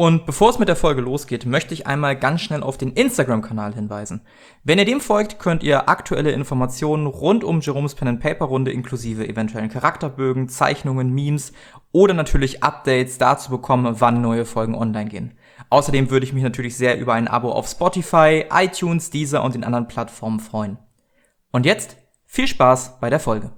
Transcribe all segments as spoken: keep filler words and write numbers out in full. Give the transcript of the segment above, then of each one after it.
Und bevor es mit der Folge losgeht, möchte ich einmal ganz schnell auf den Instagram-Kanal hinweisen. Wenn ihr dem folgt, könnt ihr aktuelle Informationen rund um Jerome's Pen and Paper Runde inklusive eventuellen Charakterbögen, Zeichnungen, Memes oder natürlich Updates dazu bekommen, wann neue Folgen online gehen. Außerdem würde ich mich natürlich sehr über ein Abo auf Spotify, iTunes, Deezer und den anderen Plattformen freuen. Und jetzt viel Spaß bei der Folge.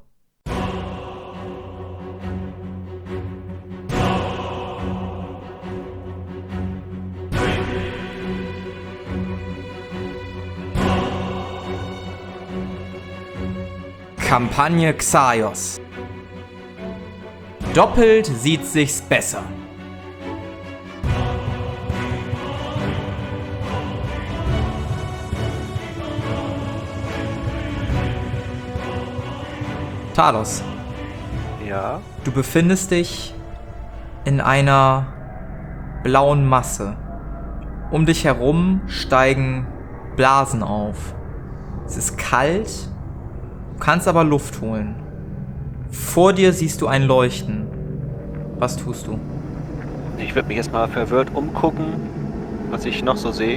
Kampagne Xaios. Doppelt sieht sich's besser. Talos. Ja? Du befindest dich in einer blauen Masse. Um dich herum steigen Blasen auf. Es ist kalt. Du kannst aber Luft holen. Vor dir siehst du ein Leuchten. Was tust du? Ich würde mich erstmal verwirrt umgucken, was ich noch so sehe.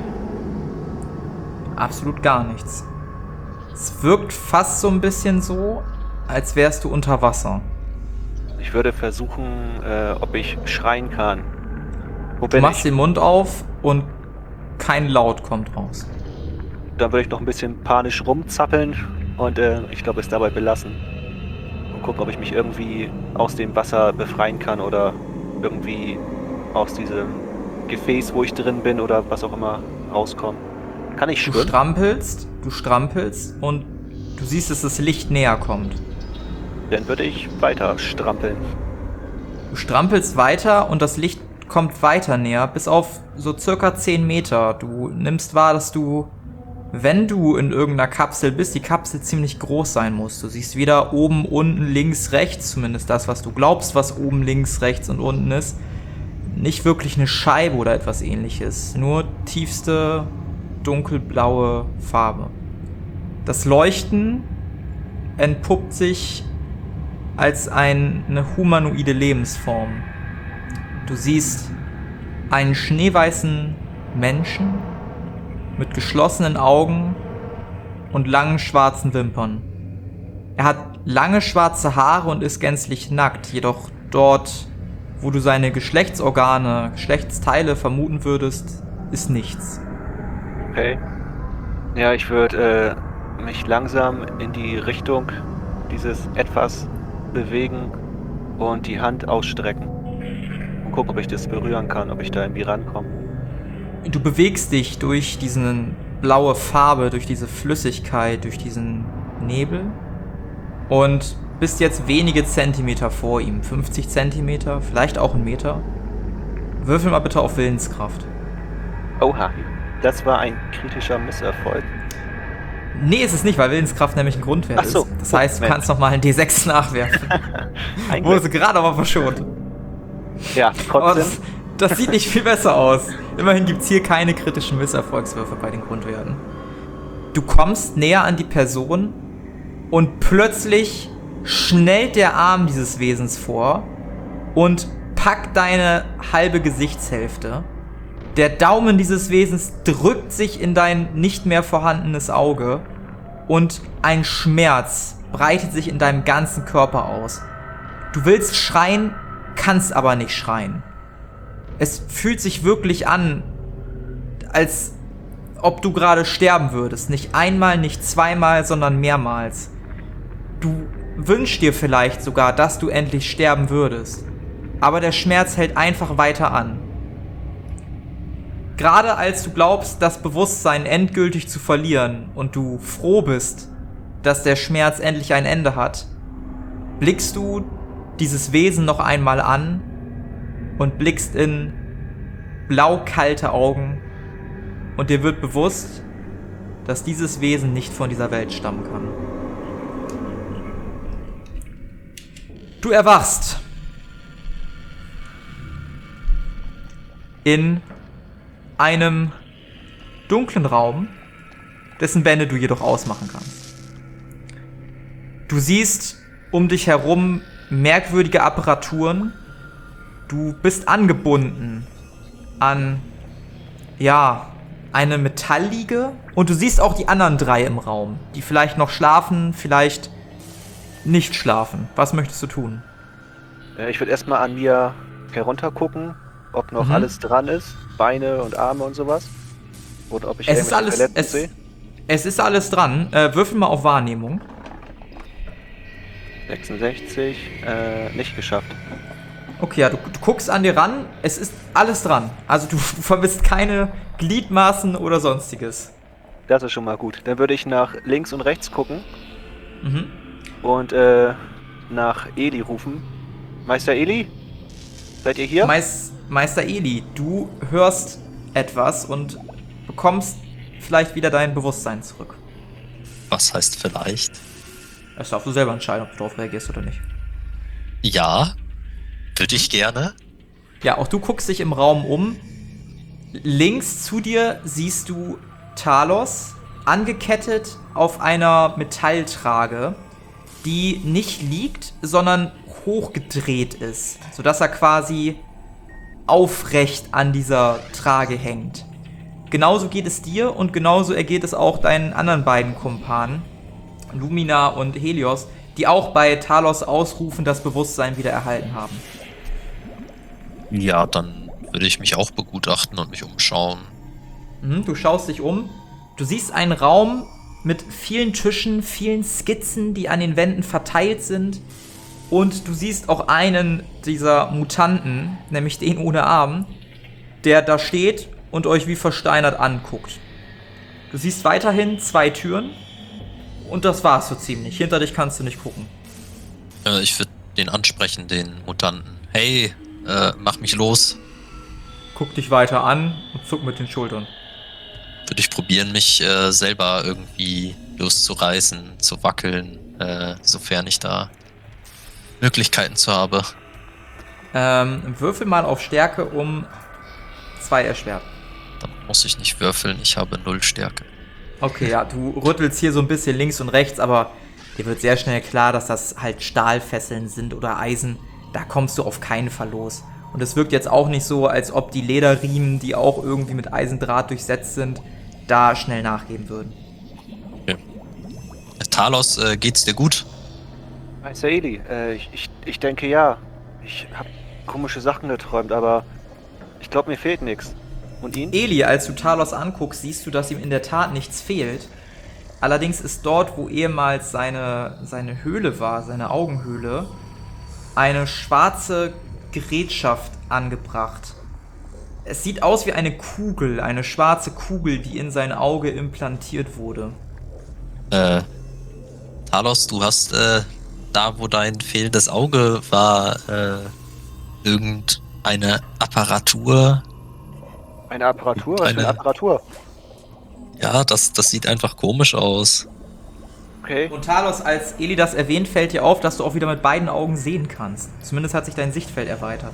Absolut gar nichts. Es wirkt fast so ein bisschen so, als wärst du unter Wasser. Ich würde versuchen, äh, ob ich schreien kann. Wo Du bin machst ich? den Mund auf und kein Laut kommt raus. Dann würde ich noch ein bisschen panisch rumzappeln und äh, ich glaube es dabei belassen. Und gucken, ob ich mich irgendwie aus dem Wasser befreien kann oder irgendwie aus diesem Gefäß, wo ich drin bin oder was auch immer, rauskommen. Kann ich Du schwimmen? strampelst, du strampelst und du siehst, dass das Licht näher kommt. Dann würde ich weiter strampeln. Du strampelst weiter und das Licht kommt weiter näher, bis auf so circa zehn Meter. Du nimmst wahr, dass du, wenn du in irgendeiner Kapsel bist, die Kapsel ziemlich groß sein muss. Du siehst weder oben, unten, links, rechts, zumindest das, was du glaubst, was oben, links, rechts und unten ist, nicht wirklich eine Scheibe oder etwas ähnliches. Nur tiefste, dunkelblaue Farbe. Das Leuchten entpuppt sich als ein, eine humanoide Lebensform. Du siehst einen schneeweißen Menschen mit geschlossenen Augen und langen schwarzen Wimpern. Er hat lange schwarze Haare und ist gänzlich nackt, jedoch dort, wo du seine Geschlechtsorgane, Geschlechtsteile vermuten würdest, ist nichts. Okay. Ja, ich würde äh, mich langsam in die Richtung dieses Etwas bewegen und die Hand ausstrecken. Und gucken, ob ich das berühren kann, ob ich da irgendwie rankomme. Du bewegst dich durch diese blaue Farbe, durch diese Flüssigkeit, durch diesen Nebel und bist jetzt wenige Zentimeter vor ihm. fünfzig Zentimeter, vielleicht auch einen Meter. Würfel mal bitte auf Willenskraft. Oha, das war ein kritischer Misserfolg. Nee, ist es nicht, weil Willenskraft nämlich ein Grundwert Ach so. ist. Das heißt, du Moment. kannst nochmal einen D sechs nachwerfen. Ein Wurde Glück. gerade aber verschont. Ja, Aber trotzdem. das, das sieht nicht viel besser aus. Immerhin gibt es hier keine kritischen Misserfolgswürfe bei den Grundwerten. Du kommst näher an die Person und plötzlich schnellt der Arm dieses Wesens vor und packt deine halbe Gesichtshälfte. Der Daumen dieses Wesens drückt sich in dein nicht mehr vorhandenes Auge und ein Schmerz breitet sich in deinem ganzen Körper aus. Du willst schreien, kannst aber nicht schreien. Es fühlt sich wirklich an, als ob du gerade sterben würdest. Nicht einmal, nicht zweimal, sondern mehrmals. Du wünschst dir vielleicht sogar, dass du endlich sterben würdest. Aber der Schmerz hält einfach weiter an. Gerade als du glaubst, das Bewusstsein endgültig zu verlieren und du froh bist, dass der Schmerz endlich ein Ende hat, blickst du dieses Wesen noch einmal an und blickst in blau-kalte Augen und dir wird bewusst, dass dieses Wesen nicht von dieser Welt stammen kann. Du erwachst in einem dunklen Raum, dessen Wände du jedoch ausmachen kannst. Du siehst um dich herum merkwürdige Apparaturen. Du bist angebunden an, ja, eine Metallliege. Und du siehst auch die anderen drei im Raum, die vielleicht noch schlafen, vielleicht nicht schlafen. Was möchtest du tun? Äh, ich würde erstmal an mir heruntergucken, ob noch Mhm. alles dran ist. Beine und Arme und sowas. Oder ob ich Es ist irgendwelche alles, Verletzungen es, sehe. es ist alles dran. Äh, würfel mal auf Wahrnehmung. sechsundsechzig, äh, nicht geschafft. Okay, ja, du, du guckst an dir ran, es ist alles dran. Also du vermisst keine Gliedmaßen oder sonstiges. Das ist schon mal gut. Dann würde ich nach links und rechts gucken Mhm. und äh, nach Eli rufen. Meister Eli? Seid ihr hier? Meis, Meister Eli, du hörst etwas und bekommst vielleicht wieder dein Bewusstsein zurück. Was heißt vielleicht? Das darfst du selber entscheiden, ob du darauf reagierst oder nicht. Ja, würde ich gerne. Ja, auch du guckst dich im Raum um. Links zu dir siehst du Talos angekettet auf einer Metalltrage, die nicht liegt, sondern hochgedreht ist, sodass er quasi aufrecht an dieser Trage hängt. Genauso geht es dir und genauso ergeht es auch deinen anderen beiden Kumpanen, Lumina und Helios, die auch bei Talos Ausrufen das Bewusstsein wieder erhalten haben. Ja, dann würde ich mich auch begutachten und mich umschauen. Mhm, du schaust dich um. Du siehst einen Raum mit vielen Tischen, vielen Skizzen, die an den Wänden verteilt sind. Und du siehst auch einen dieser Mutanten, nämlich den ohne Arm, der da steht und euch wie versteinert anguckt. Du siehst weiterhin zwei Türen und das war's so ziemlich. Hinter dich kannst du nicht gucken. Äh, ich würde den ansprechen, den Mutanten. Hey, äh, mach mich los. Guck dich weiter an und zuck mit den Schultern. Würde ich probieren, mich äh, selber irgendwie loszureißen, zu wackeln, äh, sofern ich da Möglichkeiten zu habe. Ähm, würfel mal auf Stärke um zwei erschwert. Dann muss ich nicht würfeln, ich habe null Stärke. Okay, ja, du rüttelst hier so ein bisschen links und rechts, aber dir wird sehr schnell klar, dass das halt Stahlfesseln sind oder Eisen. Da kommst du auf keinen Fall los. Und es wirkt jetzt auch nicht so, als ob die Lederriemen, die auch irgendwie mit Eisendraht durchsetzt sind, da schnell nachgeben würden. Okay. Talos, äh, geht's dir gut? Meister Eli, äh, ich, ich, ich denke ja. Ich habe komische Sachen geträumt, aber ich glaube, mir fehlt nichts. Und Ihnen? Eli, als du Talos anguckst, siehst du, dass ihm in der Tat nichts fehlt. Allerdings ist dort, wo ehemals seine, seine Höhle war, seine Augenhöhle, eine schwarze Gerätschaft angebracht. Es sieht aus wie eine Kugel, eine schwarze Kugel, die in sein Auge implantiert wurde. Äh, Talos, du hast, äh, da wo dein fehlendes Auge war, äh, irgendeine Apparatur. Eine Apparatur? Was für eine Eine- Apparatur? Ja, das, das sieht einfach komisch aus. Okay. Und Talos, als Eli das erwähnt, fällt dir auf, dass du auch wieder mit beiden Augen sehen kannst. Zumindest hat sich dein Sichtfeld erweitert.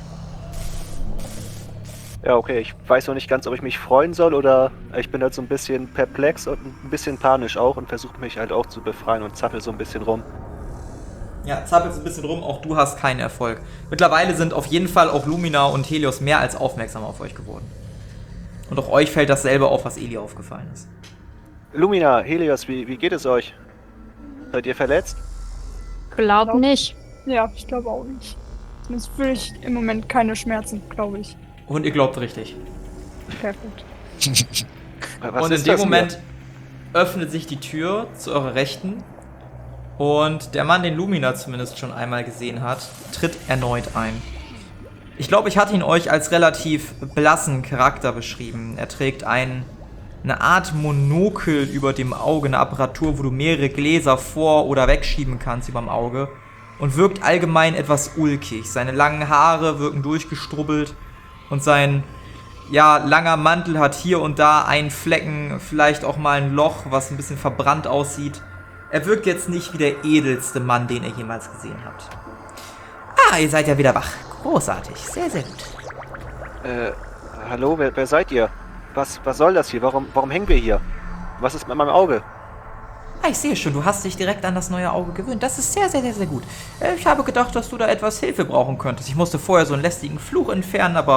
Ja, okay. Ich weiß noch nicht ganz, ob ich mich freuen soll oder ich bin halt so ein bisschen perplex und ein bisschen panisch auch und versuche mich halt auch zu befreien und zappel so ein bisschen rum. Ja, zappelst ein bisschen rum, auch du hast keinen Erfolg. Mittlerweile sind auf jeden Fall auch Lumina und Helios mehr als aufmerksam auf euch geworden. Und auch euch fällt dasselbe auf, was Eli aufgefallen ist. Lumina, Helios, wie, wie geht es euch? Seid ihr verletzt? Glaub nicht. Ja, ich glaube auch nicht. Zumindest fühle ich im Moment keine Schmerzen, glaube ich. Und ihr glaubt richtig. Perfekt. Was und in ist dem das hier? Moment öffnet sich die Tür zu eurer Rechten. Und der Mann, den Lumina zumindest schon einmal gesehen hat, tritt erneut ein. Ich glaube, ich hatte ihn euch als relativ blassen Charakter beschrieben. Er trägt ein, eine Art Monokel über dem Auge, eine Apparatur, wo du mehrere Gläser vor- oder wegschieben kannst über dem Auge. Und wirkt allgemein etwas ulkig. Seine langen Haare wirken durchgestrubbelt. Und sein, ja, langer Mantel hat hier und da einen Flecken, vielleicht auch mal ein Loch, was ein bisschen verbrannt aussieht. Er wirkt jetzt nicht wie der edelste Mann, den ihr jemals gesehen habt. Ah, ihr seid ja wieder wach. Großartig. Sehr, sehr gut. Äh, hallo, wer, wer seid ihr? Was, was soll das hier? Warum, warum hängen wir hier? Was ist mit meinem Auge? Ah, ich sehe schon, du hast dich direkt an das neue Auge gewöhnt. Das ist sehr, sehr, sehr, sehr gut. Äh, Ich habe gedacht, dass du da etwas Hilfe brauchen könntest. Ich musste vorher so einen lästigen Fluch entfernen, aber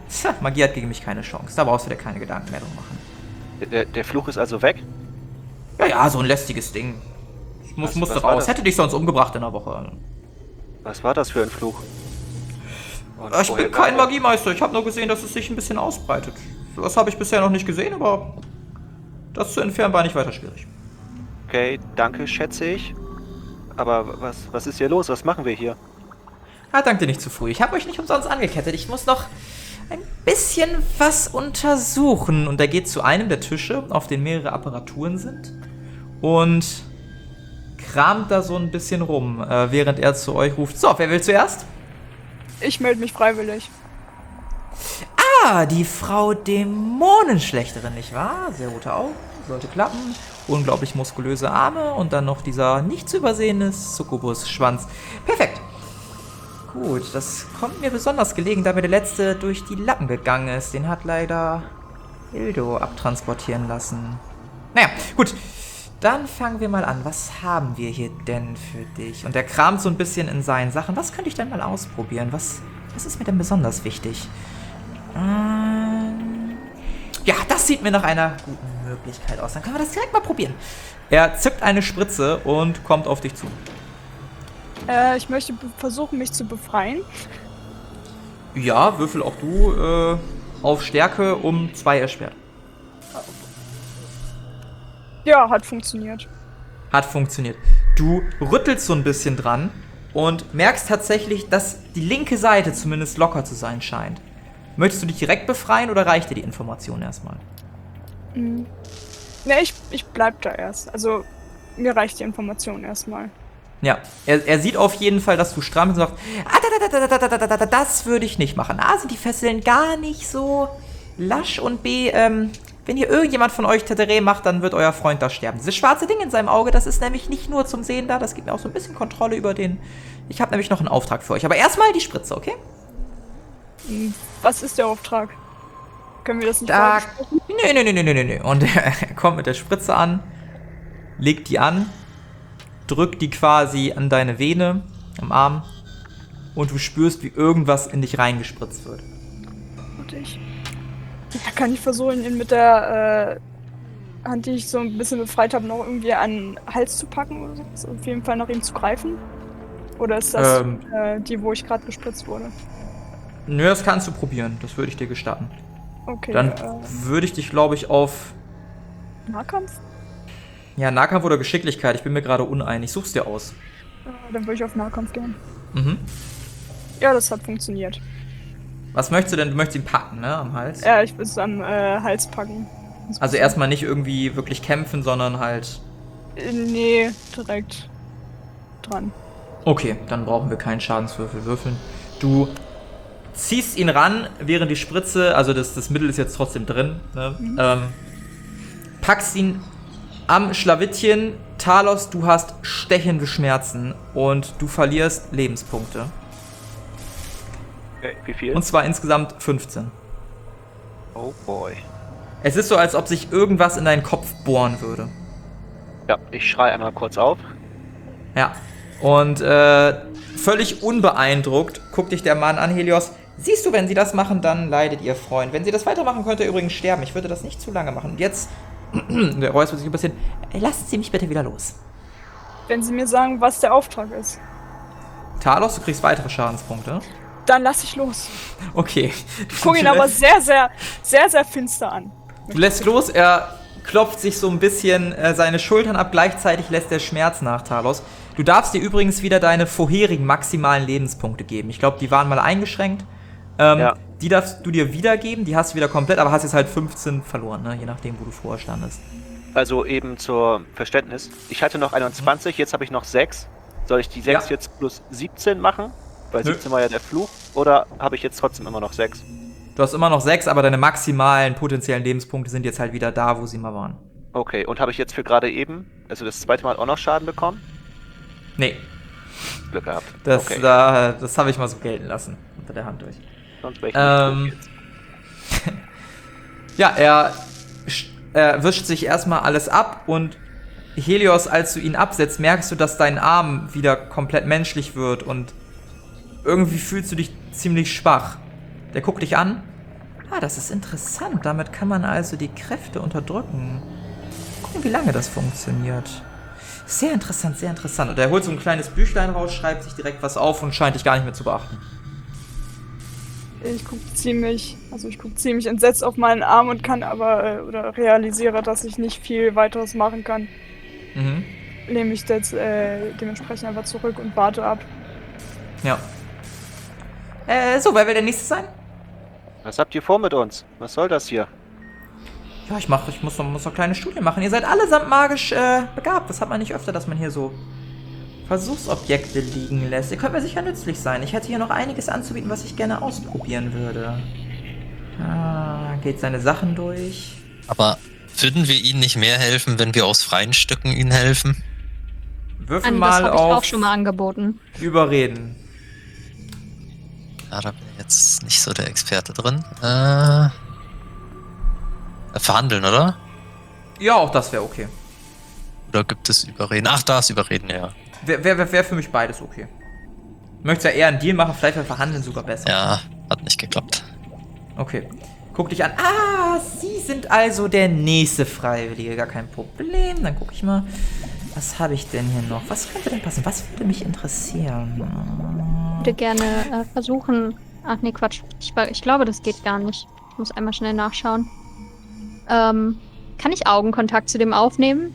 Tja, Magie hat gegen mich keine Chance. Da brauchst du dir keine Gedanken mehr drum machen. Der, der Fluch ist also weg? Ja, ja, so ein lästiges Ding. Ich muss, Was- musste was war raus. das? Hätte dich sonst umgebracht in der Woche. Was war das für ein Fluch? Und Ich woher bin kein kam der? Magiemeister. Ich habe nur gesehen, dass es sich ein bisschen ausbreitet. Das habe ich bisher noch nicht gesehen, aber das zu entfernen war nicht weiter schwierig. Okay, danke, schätze ich. Aber was, was ist hier los? Was machen wir hier? Ah, danke dir nicht zu früh. Ich habe euch nicht umsonst angekettet. Ich muss noch ein bisschen was untersuchen. Und er geht zu einem der Tische, auf denen mehrere Apparaturen sind. Und kramt da so ein bisschen rum, äh, während er zu euch ruft. So, wer will zuerst? Ich melde mich freiwillig. Ah, die Frau Dämonenschlechterin, nicht wahr? Sehr rote Augen, sollte klappen. Unglaublich muskulöse Arme und dann noch dieser nicht zu übersehende Succubus-Schwanz. Perfekt. Gut, das kommt mir besonders gelegen, da mir der letzte durch die Lappen gegangen ist. Den hat leider Hildo abtransportieren lassen. Naja, gut. Dann fangen wir mal an. Was haben wir hier denn für dich? Und er kramt so ein bisschen in seinen Sachen. Was könnte ich denn mal ausprobieren? Was, was ist mir denn besonders wichtig? Ähm, ja, das sieht mir nach einer guten Möglichkeit aus. Dann können wir das direkt mal probieren. Er zückt eine Spritze und kommt auf dich zu. Äh, ich möchte be- versuchen, mich zu befreien. Ja, würfel auch du äh, auf Stärke um zwei erschwert. Ja, hat funktioniert. Hat funktioniert. Du rüttelst so ein bisschen dran und merkst tatsächlich, dass die linke Seite zumindest locker zu sein scheint. Möchtest du dich direkt befreien oder reicht dir die Information erstmal? Mhm. Ne, ich, ich bleib da erst. Also, mir reicht die Information erstmal. Ja, er, er sieht auf jeden Fall, dass du stramm bist und sagt, ah, da, da, da, da, da, da, da, da, das würde ich nicht machen. A, sind die Fesseln gar nicht so lasch und B, ähm, wenn hier irgendjemand von euch Tetere macht, dann wird euer Freund da sterben. Dieses schwarze Ding in seinem Auge, das ist nämlich nicht nur zum Sehen da, das gibt mir auch so ein bisschen Kontrolle über den... Ich habe nämlich noch einen Auftrag für euch. Aber erstmal die Spritze, okay? Mhm. Was ist der Auftrag? Können wir das nicht Da... vorgesprochen? Nee, nee, nee, nee, nee, nee. Und er kommt mit der Spritze an, legt die an, drückt die quasi an deine Vene am Arm und du spürst, wie irgendwas in dich reingespritzt wird. Und ich. Da kann ich versuchen, ihn mit der äh, Hand, die ich so ein bisschen befreit habe, noch irgendwie an den Hals zu packen oder so. Also auf jeden Fall nach ihm zu greifen. Oder ist das Ähm. äh, die, wo ich gerade gespritzt wurde? Nö, das kannst du probieren. Das würde ich dir gestatten. Okay. Dann äh, würde ich dich, glaube ich, auf Nahkampf? ja, Nahkampf oder Geschicklichkeit. Ich bin mir gerade uneinig. Such's dir aus. Äh, dann würde ich auf Nahkampf gehen. Mhm. Ja, das hat funktioniert. Was möchtest du denn? Du möchtest ihn packen, ne? Am Hals? Ja, ich will es am äh, Hals packen. Also erstmal nicht irgendwie wirklich kämpfen, sondern halt... Äh, nee, direkt dran. Okay, dann brauchen wir keinen Schadenswürfel würfeln. Du ziehst ihn ran, während die Spritze, also das, das Mittel ist jetzt trotzdem drin, ne? Mhm. ähm, packst ihn am Schlawittchen. Talos, du hast stechende Schmerzen und du verlierst Lebenspunkte. Okay, wie viel? Und zwar insgesamt fünfzehn. Oh boy. Es ist so, als ob sich irgendwas in deinen Kopf bohren würde. Ja, ich schreie einmal kurz auf. Ja. Und äh, völlig unbeeindruckt guckt dich der Mann an, Helios. Siehst du, wenn sie das machen, dann leidet ihr Freund. Wenn sie das weitermachen, könnt ihr übrigens sterben. Ich würde das nicht zu lange machen. Und jetzt, der räuspert sich ein bisschen. Lassen Sie mich bitte wieder los. Wenn sie mir sagen, was der Auftrag ist, Talos, du kriegst weitere Schadenspunkte. dann lass ich los. Okay. Ich gucke ihn Du aber lässt- sehr, sehr, sehr, sehr finster an. Du lässt los, er klopft sich so ein bisschen äh, seine Schultern ab, gleichzeitig lässt der Schmerz nach, Talos. Du darfst dir übrigens wieder deine vorherigen maximalen Lebenspunkte geben. Ich glaube, die waren mal eingeschränkt. Ähm, Ja. Die darfst du dir wiedergeben, die hast du wieder komplett, aber hast jetzt halt fünfzehn verloren, ne? Je nachdem, wo du vorher standest. Also eben zur Verständnis. Ich hatte noch einundzwanzig, jetzt habe ich noch sechs. Soll ich die sechs Ja. jetzt plus siebzehn machen? Weil Nö. siebzehn war ja der Fluch. Oder habe ich jetzt trotzdem immer noch sechs? Du hast immer noch sechs, aber deine maximalen potenziellen Lebenspunkte sind jetzt halt wieder da, wo sie mal waren. Okay, und habe ich jetzt für gerade eben, also das zweite Mal auch noch Schaden bekommen? Nee, Glück gehabt. das, okay. da, das habe ich mal so gelten lassen, unter der Hand durch. Sonst wäre ich Ähm, nicht tot jetzt. Ja, er, sch- er wischt sich erstmal alles ab und Helios, als du ihn absetzt, merkst du, dass dein Arm wieder komplett menschlich wird und irgendwie fühlst du dich ziemlich schwach. Der guckt dich an Ah, das ist interessant. Damit kann man also die Kräfte unterdrücken. Gucken, wie lange das funktioniert. Sehr interessant, sehr interessant. Und er holt so ein kleines Büchlein raus, schreibt sich direkt was auf und scheint dich gar nicht mehr zu beachten. Ich gucke ziemlich, also ich gucke ziemlich entsetzt auf meinen Arm und kann aber, äh, oder realisiere, dass ich nicht viel weiteres machen kann. Mhm. Lehne mich jetzt äh, dementsprechend einfach zurück und warte ab. Ja. Äh, so, wer will der Nächste sein? Was habt ihr vor mit uns? Was soll das hier? Ja, ich mach, ich muss noch, muss noch kleine Studien machen. Ihr seid allesamt magisch äh, begabt. Das hat man nicht öfter, dass man hier so Versuchsobjekte liegen lässt. Ihr könnt mir sicher nützlich sein. Ich hätte hier noch einiges anzubieten, was ich gerne ausprobieren würde. Ah, geht seine Sachen durch. Aber würden wir ihnen nicht mehr helfen, wenn wir aus freien Stücken ihnen helfen? Würfel Das mal habe ich auf auch schon mal angeboten. Überreden. Ja, da bin ich jetzt nicht so der Experte drin. Äh, verhandeln, oder? Ja, auch das wäre okay. Oder gibt es Überreden? Ach, da ist Überreden, ja. Wäre wär, wär für mich beides okay. Möchtest ja eher einen Deal machen, vielleicht wäre Verhandeln sogar besser. Ja, hat nicht geklappt. Okay. Guck dich an. Ah, Sie sind also der nächste Freiwillige. Gar kein Problem. Dann gucke ich mal. Was habe ich denn hier noch? Was könnte denn passen? Was würde mich interessieren? Ich würde gerne äh, versuchen. Ach nee, Quatsch. Ich, ich glaube, das geht gar nicht. Ich muss einmal schnell nachschauen. Ähm, kann ich Augenkontakt zu dem aufnehmen?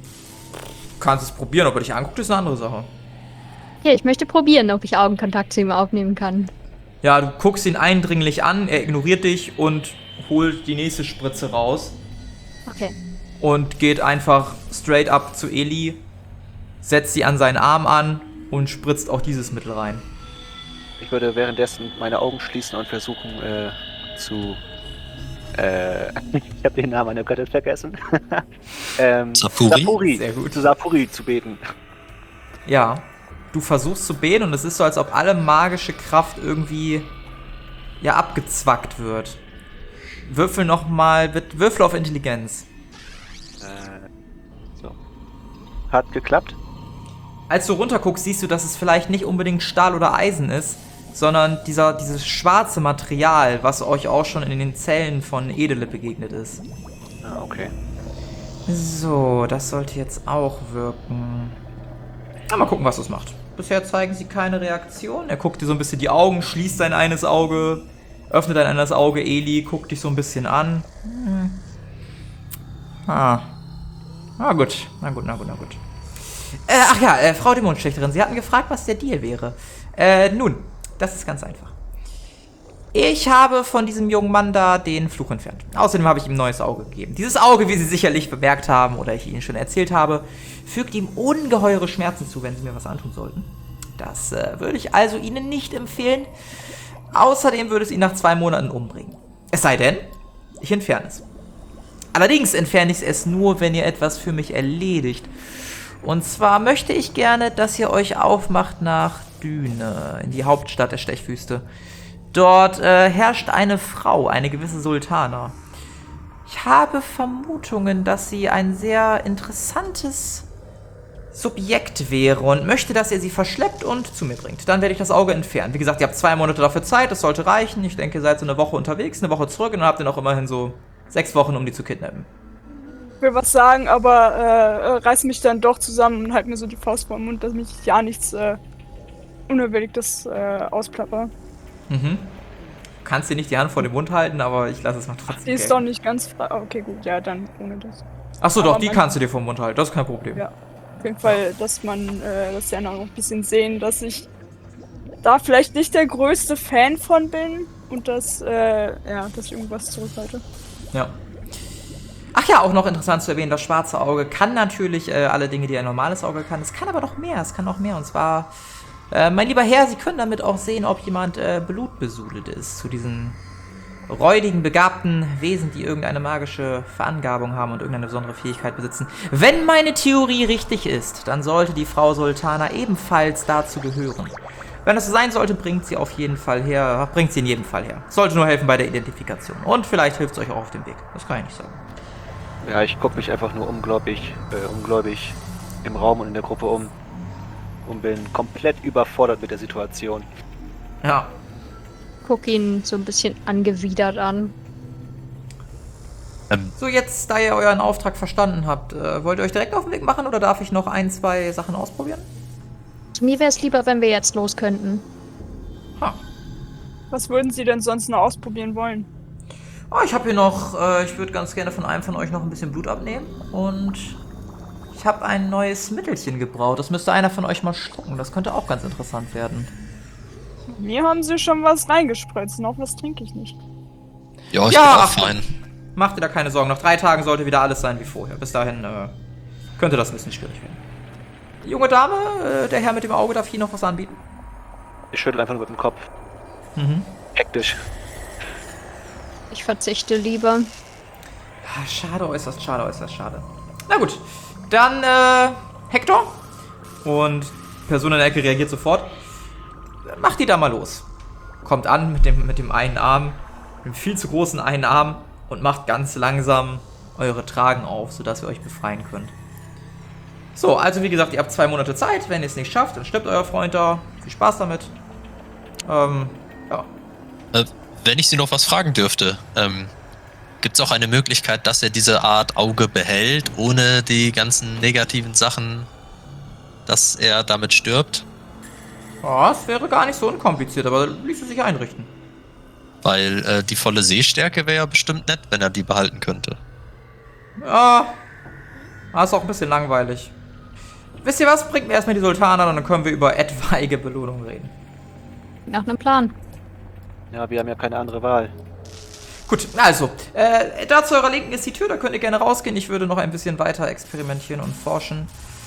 Du kannst es probieren, ob er dich anguckt, ist eine andere Sache. Ja, ich möchte probieren, ob ich Augenkontakt zu ihm aufnehmen kann. Ja, du guckst ihn eindringlich an, er ignoriert dich und holt die nächste Spritze raus. Okay. Und geht einfach straight up zu Eli, setzt sie an seinen Arm an und spritzt auch dieses Mittel rein. Ich würde währenddessen meine Augen schließen und versuchen äh, zu... Äh, ich habe den Namen meiner Göttin vergessen. ähm, Sapuri? Sapuri. Sehr gut. Zu Sapuri zu beten. Ja, du versuchst zu beten und es ist so, als ob alle magische Kraft irgendwie ja abgezwackt wird. Würfel nochmal, Würfel auf Intelligenz. Äh, so. Hat geklappt. Als du runterguckst, siehst du, dass es vielleicht nicht unbedingt Stahl oder Eisen ist, sondern dieser, dieses schwarze Material, was euch auch schon in den Zellen von Edele begegnet ist. Ah, okay. So, das sollte jetzt auch wirken. Na, mal gucken, was das macht. Bisher zeigen sie keine Reaktion. Er guckt dir so ein bisschen die Augen, schließt sein eines Auge, öffnet ein anderes Auge. Eli guckt dich so ein bisschen an. Hm. Ah. Ah, gut. Na gut, na gut, na gut. Äh, ach ja, äh, Frau Dämonenschlechterin, Sie hatten gefragt, was der Deal wäre. Äh, nun, das ist ganz einfach. Ich habe von diesem jungen Mann da den Fluch entfernt. Außerdem habe ich ihm ein neues Auge gegeben. Dieses Auge, wie Sie sicherlich bemerkt haben oder ich Ihnen schon erzählt habe, fügt ihm ungeheure Schmerzen zu, wenn Sie mir was antun sollten. Das äh, würde ich also Ihnen nicht empfehlen. Außerdem würde es ihn nach zwei Monaten umbringen. Es sei denn, ich entferne es. Allerdings entferne ich es nur, wenn ihr etwas für mich erledigt. Und zwar möchte ich gerne, dass ihr euch aufmacht nach Düne, in die Hauptstadt der Stechwüste. Dort äh, herrscht eine Frau, eine gewisse Sultana. Ich habe Vermutungen, dass sie ein sehr interessantes Subjekt wäre und möchte, dass ihr sie verschleppt und zu mir bringt. Dann werde ich das Auge entfernen. Wie gesagt, ihr habt zwei Monate dafür Zeit, das sollte reichen. Ich denke, ihr seid so eine Woche unterwegs, eine Woche zurück und dann habt ihr noch immerhin so sechs Wochen, um die zu kidnappen. Ich will was sagen, aber äh, reiß mich dann doch zusammen und halt mir so die Faust vor den Mund, dass mich ja nichts äh, Unüberlegtes äh, ausplapper. Mhm. Du kannst dir nicht die Hand vor den Mund halten, aber ich lasse es mal trotzdem. Die ist gelten. doch nicht ganz frei. Okay, gut, ja, dann ohne das. Achso, doch, aber die man- kannst du dir vom Mund halten, das ist kein Problem. Ja. Auf jeden Fall, dass man, äh, dass die anderen noch ein bisschen sehen, dass ich da vielleicht nicht der größte Fan von bin und dass, äh, ja, dass ich irgendwas zurückhalte. Ja. Ach ja, auch noch interessant zu erwähnen, das schwarze Auge kann natürlich äh, alle Dinge, die ein normales Auge kann. Es kann aber noch mehr, es kann noch mehr. Und zwar, äh, mein lieber Herr, Sie können damit auch sehen, ob jemand äh, blutbesudelt ist. Zu diesen räudigen, begabten Wesen, die irgendeine magische Verangebung haben und irgendeine besondere Fähigkeit besitzen. Wenn meine Theorie richtig ist, dann sollte die Frau Sultana ebenfalls dazu gehören. Wenn das so sein sollte, bringt sie auf jeden Fall her, bringt sie in jedem Fall her. Sollte nur helfen bei der Identifikation. Und vielleicht hilft es euch auch auf dem Weg. Das kann ich nicht sagen. Ja, ich gucke mich einfach nur ungläubig, äh, ungläubig im Raum und in der Gruppe um und bin komplett überfordert mit der Situation. Ja. Guck ihn so ein bisschen angewidert an. Ähm, So, jetzt, da ihr euren Auftrag verstanden habt, äh, wollt ihr euch direkt auf den Weg machen oder darf ich noch ein, zwei Sachen ausprobieren? Mir wäre es lieber, wenn wir jetzt los könnten. Ha. Was würden Sie denn sonst noch ausprobieren wollen? Oh, ich habe hier noch, äh, ich würde ganz gerne von einem von euch noch ein bisschen Blut abnehmen. Und ich habe ein neues Mittelchen gebraut. Das müsste einer von euch mal schlucken. Das könnte auch ganz interessant werden. Mir haben Sie schon was reingespritzt. Noch was trinke ich nicht. ja, ich Ja, bin auch ach, fein. Macht ihr da keine Sorgen. Nach drei Tagen sollte wieder alles sein wie vorher. Bis dahin äh, könnte das ein bisschen schwierig werden. Die junge Dame, äh, der Herr mit dem Auge, darf ich Ihnen noch was anbieten? Ich schüttel einfach nur mit dem Kopf. Mhm. Hektisch. Ich verzichte lieber. Ah, schade, äußerst schade, äußerst schade. Na gut, dann äh, Hector. Und die Person in der Ecke reagiert sofort. Macht die da mal los. Kommt an mit dem, mit dem einen Arm, mit dem viel zu großen einen Arm und macht ganz langsam eure Tragen auf, sodass ihr euch befreien könnt. So, also wie gesagt, ihr habt zwei Monate Zeit. Wenn ihr es nicht schafft, dann stirbt euer Freund da. Viel Spaß damit. Ähm, ja. Äh, wenn ich Sie noch was fragen dürfte, ähm, gibt es auch eine Möglichkeit, dass er diese Art Auge behält, ohne die ganzen negativen Sachen, dass er damit stirbt? Ja, es wäre gar nicht so unkompliziert, aber ließe sich einrichten. Weil äh, die volle Sehstärke wäre ja bestimmt nett, wenn er die behalten könnte. Ja, das ist auch ein bisschen langweilig. Wisst ihr was? Bringt mir erstmal die Sultaner und dann können wir über etwaige Belohnungen reden. Nach einem Plan. Ja, wir haben ja keine andere Wahl. Gut, also, äh, da zu eurer Linken ist die Tür, da könnt ihr gerne rausgehen. Ich würde noch ein bisschen weiter experimentieren und forschen.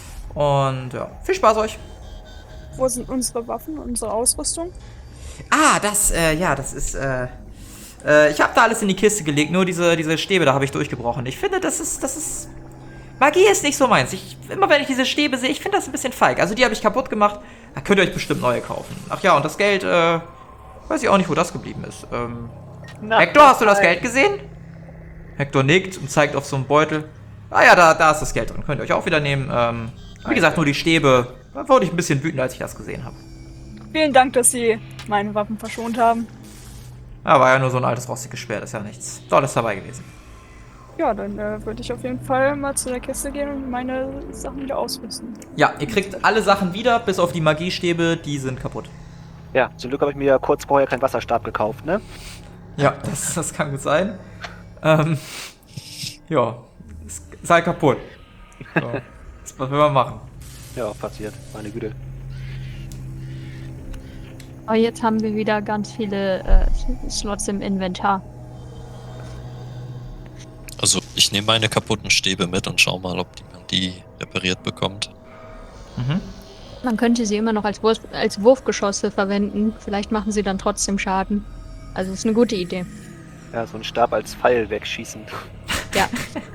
Und ja, viel Spaß euch. Wo sind unsere Waffen, unsere Ausrüstung? Ah, das, äh, ja, das ist, äh, äh, ich habe da alles in die Kiste gelegt, nur diese, diese Stäbe, da habe ich durchgebrochen. Ich finde, das ist, das ist, Magie ist nicht so meins. Ich, immer wenn ich diese Stäbe sehe, ich finde das ein bisschen feig. Also die habe ich kaputt gemacht, da könnt ihr euch bestimmt neue kaufen. Ach ja, und das Geld, äh, weiß ich auch nicht, wo das geblieben ist. Ähm, Na, Hector, hast du das Geld gesehen? Hector nickt und zeigt auf so einen Beutel. Ah ja, da, da ist das Geld drin, könnt ihr euch auch wieder nehmen. Ähm, wie gesagt, nur die Stäbe, da wurde ich ein bisschen wütend, als ich das gesehen habe. Vielen Dank, dass Sie meine Waffen verschont haben. Ja, war ja nur so ein altes rostiges Schwert, ist ja nichts Tolles dabei gewesen. Ja, dann äh, würde ich auf jeden Fall mal zu der Kiste gehen und meine Sachen wieder ausrüsten. Ja, ihr kriegt alle Sachen wieder, bis auf die Magiestäbe, die sind kaputt. Ja, zum Glück habe ich mir ja kurz vorher keinen Wasserstab gekauft, ne? Ja, das, das kann gut sein. Ähm, ja, ist, ist halt kaputt. So, was will man machen? Ja, passiert. Meine Güte. Aber jetzt haben wir wieder ganz viele äh, Slots im Inventar. Also ich nehme meine kaputten Stäbe mit und schau mal, ob man die repariert bekommt. Mhm. Man könnte sie immer noch als, Wurf als Wurfgeschosse verwenden. Vielleicht machen sie dann trotzdem Schaden. Also ist eine gute Idee. Ja, so einen Stab als Pfeil wegschießen. Ja.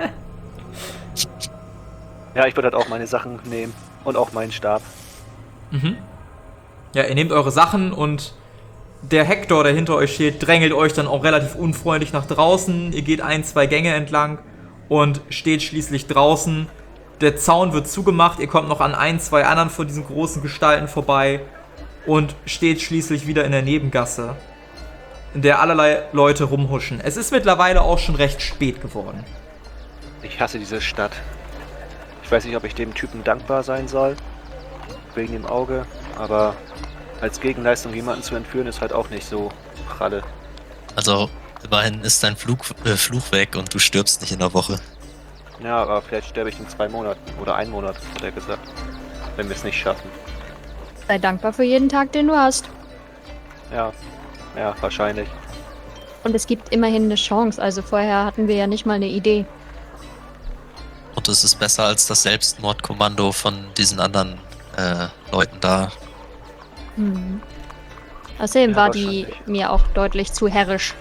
Ja, ich würde halt auch meine Sachen nehmen. Und auch meinen Stab. Mhm. Ja, ihr nehmt eure Sachen und der Hector, der hinter euch steht, drängelt euch dann auch relativ unfreundlich nach draußen. Ihr geht ein, zwei Gänge entlang und steht schließlich draußen. Der Zaun wird zugemacht, ihr kommt noch an ein, zwei anderen von diesen großen Gestalten vorbei und steht schließlich wieder in der Nebengasse, in der allerlei Leute rumhuschen. Es ist mittlerweile auch schon recht spät geworden. Ich hasse diese Stadt. Ich weiß nicht, ob ich dem Typen dankbar sein soll. Wegen dem Auge. Aber als Gegenleistung jemanden zu entführen, ist halt auch nicht so pralle. Also immerhin ist dein Flug, äh, Fluch weg und du stirbst nicht in der Woche. Ja, aber vielleicht sterbe ich in zwei Monaten. Oder einen Monat, hat er gesagt. Wenn wir es nicht schaffen. Sei dankbar für jeden Tag, den du hast. Ja, ja, wahrscheinlich. Und es gibt immerhin eine Chance. Also vorher hatten wir ja nicht mal eine Idee. Und es ist besser als das Selbstmordkommando von diesen anderen äh, Leuten da. Hm. Außerdem Ja, war die wahrscheinlich. mir auch deutlich zu herrisch.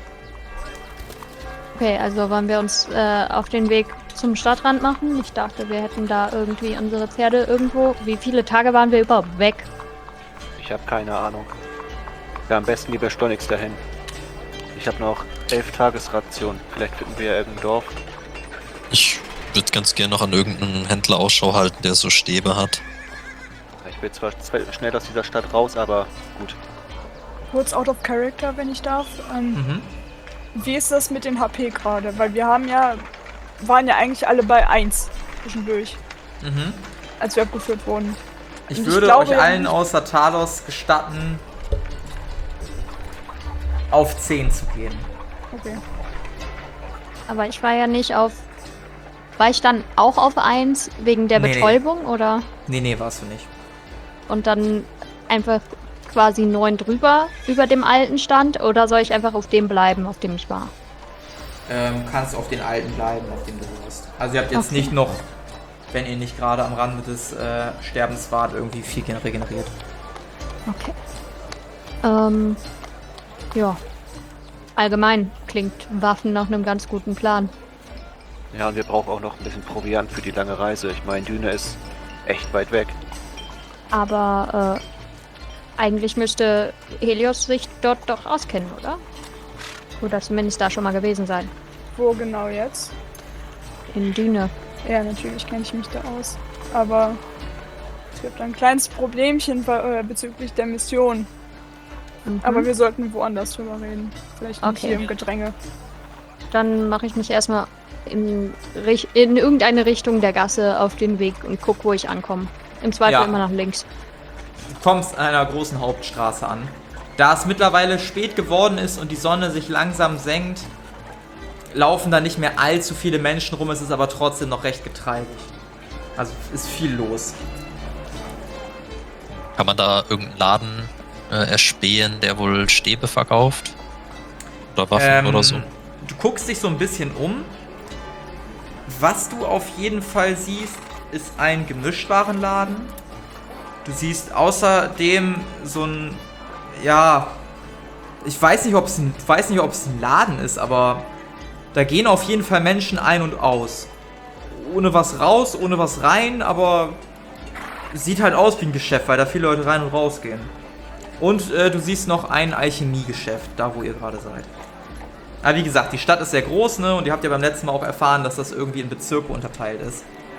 Okay, also wollen wir uns äh, auf den Weg zum Stadtrand machen? Ich dachte, wir hätten da irgendwie unsere Pferde irgendwo. Wie viele Tage waren wir überhaupt weg? Ich habe keine Ahnung. Ja, am besten lieber schleunigst dahin. Ich habe noch elf Tagesration. Vielleicht finden wir ja irgendein Dorf. Ich würde ganz gerne noch an irgendeinen Händler Ausschau halten, der so Stäbe hat. Ich will zwar schnell aus dieser Stadt raus, aber gut. Kurz out of character, wenn ich darf. Ähm, Mhm. Wie ist das mit den H P gerade? Weil wir haben ja, waren ja eigentlich alle bei eins zwischendurch, Mhm. als wir abgeführt wurden. Ich Und ich würde glaube euch ja allen nicht- außer Talos gestatten, auf zehn zu gehen. Okay. Aber ich war ja nicht auf. War ich dann auch auf eins wegen der Nee, nee. Betäubung oder? Nee, nee, warst du nicht. Und dann einfach quasi neun drüber über dem alten Stand? Oder soll ich einfach auf dem bleiben, auf dem ich war? Ähm, kannst auf den alten bleiben, auf dem du warst. Also ihr habt jetzt Okay. nicht noch, wenn ihr nicht gerade am Rande des äh, Sterbens wart, irgendwie viel gen- regeneriert. Okay. Ähm. Ja. Allgemein klingt Waffen nach einem ganz guten Plan. Ja, und wir brauchen auch noch ein bisschen Proviant für die lange Reise. Ich meine, Düne ist echt weit weg. Aber äh, eigentlich müsste Helios sich dort doch auskennen, oder? Oder zumindest da schon mal gewesen sein. Wo genau jetzt? In Düne. Ja, natürlich kenne ich mich da aus. Aber es gibt ein kleines Problemchen be- äh, bezüglich der Mission. Mhm. Aber wir sollten woanders drüber reden. Vielleicht nicht Okay. hier im Gedränge. Dann mache ich mich erstmal in, Rich- in irgendeine Richtung der Gasse auf den Weg und guck, wo ich ankomme. Im Zweifel Ja. immer nach links. Du kommst an einer großen Hauptstraße an. Da es mittlerweile spät geworden ist und die Sonne sich langsam senkt, laufen da nicht mehr allzu viele Menschen rum, es ist aber trotzdem noch recht getreibig. Also ist viel los. Kann man da irgendeinen Laden äh, erspähen, der wohl Stäbe verkauft? Oder Waffen Ähm, oder so? Du guckst dich so ein bisschen um. Was du auf jeden Fall siehst, ist ein Gemischtwarenladen. Du siehst außerdem so ein, ja, ich weiß nicht, ob es ein, weiß nicht, ob es ein Laden ist, aber da gehen auf jeden Fall Menschen ein und aus. Ohne was raus, ohne was rein, aber es sieht halt aus wie ein Geschäft, weil da viele Leute rein und raus gehen. Und äh, du siehst noch ein Alchemiegeschäft, da wo ihr gerade seid. Aber wie gesagt, die Stadt ist sehr groß, ne? Und ihr habt ja beim letzten Mal auch erfahren, dass das irgendwie in Bezirke unterteilt ist.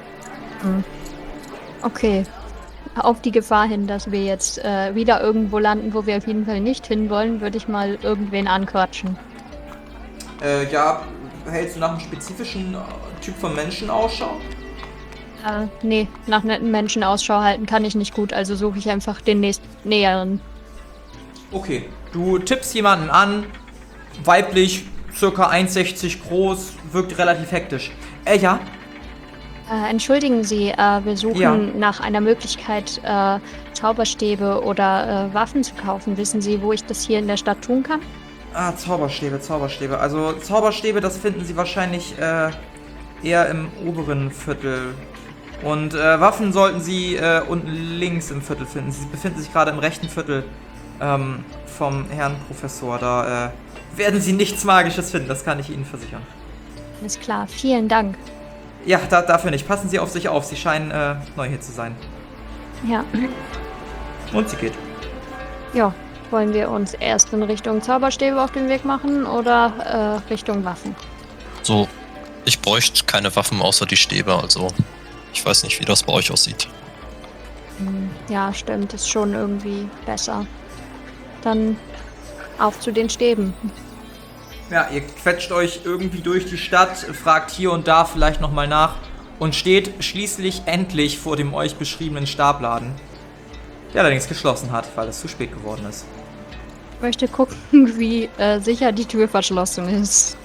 Okay. Auf die Gefahr hin, dass wir jetzt äh, wieder irgendwo landen, wo wir auf jeden Fall nicht hinwollen, würde ich mal irgendwen anquatschen. Äh, ja, hältst du nach einem spezifischen äh, Typ von Menschen Ausschau? Äh, nee, nach netten Menschen Ausschau halten kann ich nicht gut, also suche ich einfach den nächst näheren. Okay, du tippst jemanden an, weiblich, circa eins Komma sechzig groß, wirkt relativ hektisch. Äh, ja? Äh, entschuldigen Sie, äh, wir suchen Ja. nach einer Möglichkeit, äh, Zauberstäbe oder äh, Waffen zu kaufen. Wissen Sie, wo ich das hier in der Stadt tun kann? Ah, Zauberstäbe, Zauberstäbe. Also Zauberstäbe, das finden Sie wahrscheinlich äh, eher im oberen Viertel. Und äh, Waffen sollten Sie äh, unten links im Viertel finden. Sie befinden sich gerade im rechten Viertel ähm, vom Herrn Professor. Da äh, werden Sie nichts Magisches finden, das kann ich Ihnen versichern. Alles klar, vielen Dank. Ja, da, dafür nicht. Passen Sie auf sich auf. Sie scheinen äh, neu hier zu sein. Ja, Und sie geht. ja. Wollen wir uns erst in Richtung Zauberstäbe auf den Weg machen oder äh, Richtung Waffen? So, ich bräuchte keine Waffen außer die Stäbe, also ich weiß nicht, wie das bei euch aussieht. Hm, ja, stimmt, ist schon irgendwie besser. Dann auf zu den Stäben. Ja, ihr quetscht euch irgendwie durch die Stadt, fragt hier und da vielleicht nochmal nach und steht schließlich endlich vor dem euch beschriebenen Stabladen, der allerdings geschlossen hat, weil es zu spät geworden ist. Ich möchte gucken, wie äh, sicher die Tür verschlossen ist.